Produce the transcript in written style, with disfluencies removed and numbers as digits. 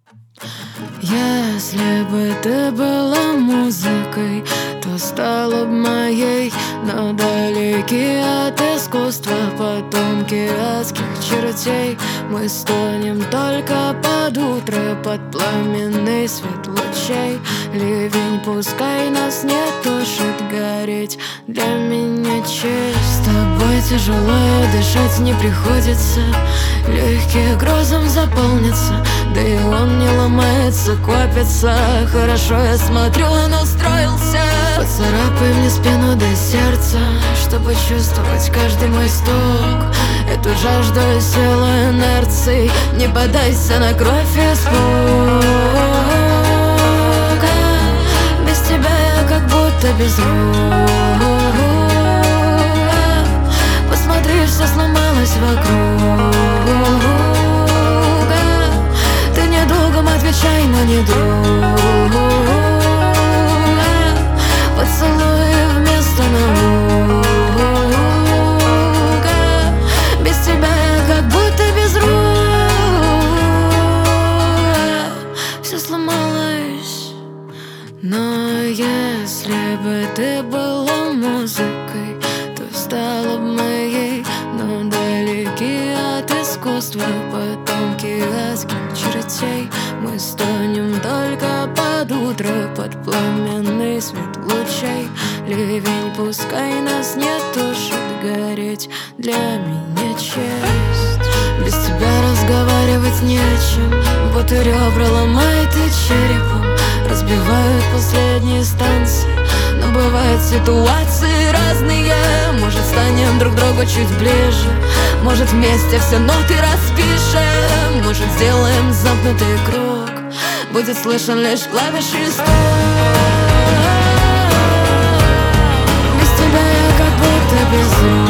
Если бы ты была музыкой, то стала б моей. Но далеки от искусства потомки адских чертей. Мы стонем только под утро, под пламенный свет лучей. Ливень пускай нас не тушит, гореть для меня честь. С тобой тяжело дышать не приходится, легкие грозом заполнятся, да и он не ломается, копится. Хорошо, я смотрю, он устроился. Поцарапай мне спину до сердца, чтобы чувствовать каждый мой стук. Эту жажду и силу инерции, не поддайся на кровь и испуг. Без тебя я как будто без рук. Посмотри, все сломалось вокруг. Ты недолгом отвечай, но не друг. Поцелуй вместо наук. Без тебя я как будто без рук. Все сломалось. Но если бы ты была музыкой, то стала бы моей. Но далеки от искусства потомки адских чертей. Мы стонем только под утро, под пламенный свет лучей. Ливень пускай нас не тушит, гореть для меня честь. Без тебя разговаривать не о чем, будто ребра ломает и черепом разбивают последние станции. Но бывают ситуации разные. Может, станем друг другу чуть ближе, может, вместе все ноты распишем, может, сделаем замкнутый круг, будет слышен лишь клавиши стук. Без тебя я как будто без рук.